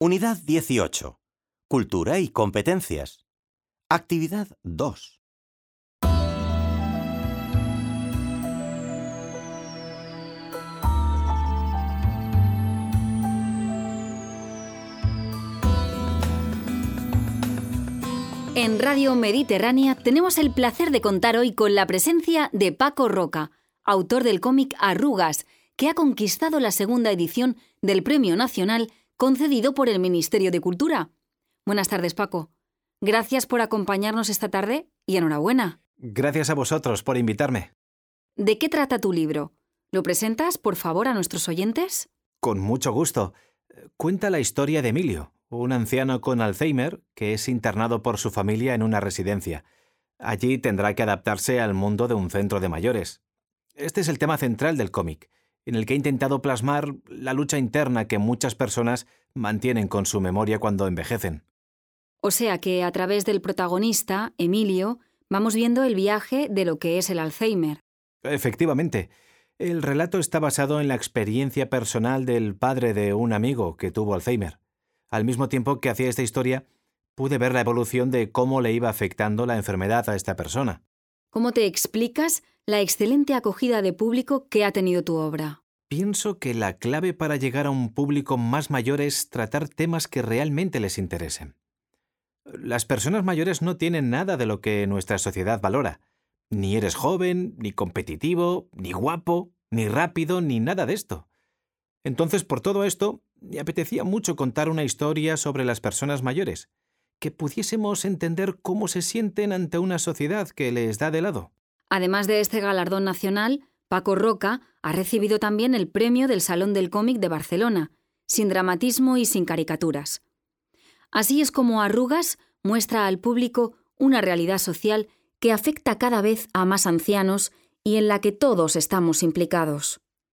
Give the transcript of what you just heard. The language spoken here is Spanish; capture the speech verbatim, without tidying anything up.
Unidad dieciocho. Cultura y competencias. Actividad dos. En Radio Mediterránea tenemos el placer de contar hoy con la presencia de Paco Roca, autor del cómic Arrugas, que ha conquistado la segunda edición del Premio Nacional concedido por el Ministerio de Cultura. Buenas tardes, Paco. Gracias por acompañarnos esta tarde y enhorabuena. Gracias a vosotros por invitarme. ¿De qué trata tu libro? ¿Lo presentas, por favor, a nuestros oyentes? Con mucho gusto. Cuenta la historia de Emilio, un anciano con Alzheimer que es internado por su familia en una residencia. Allí tendrá que adaptarse al mundo de un centro de mayores. Este es el tema central del cómic, en el que he intentado plasmar la lucha interna que muchas personas mantienen con su memoria cuando envejecen. O sea que a través del protagonista, Emilio, vamos viendo el viaje de lo que es el Alzheimer. Efectivamente. El relato está basado en la experiencia personal del padre de un amigo que tuvo Alzheimer. Al mismo tiempo que hacía esta historia, pude ver la evolución de cómo le iba afectando la enfermedad a esta persona. ¿Cómo te explicas la excelente acogida de público que ha tenido tu obra? Pienso que la clave para llegar a un público más mayor es tratar temas que realmente les interesen. Las personas mayores no tienen nada de lo que nuestra sociedad valora. Ni eres joven, ni competitivo, ni guapo, ni rápido, ni nada de esto. Entonces, por todo esto, me apetecía mucho contar una historia sobre las personas mayores, que pudiésemos entender cómo se sienten ante una sociedad que les da de lado. Además de este galardón nacional, Paco Roca ha recibido también el premio del Salón del Cómic de Barcelona, sin dramatismo y sin caricaturas. Así es como Arrugas muestra al público una realidad social que afecta cada vez a más ancianos y en la que todos estamos implicados.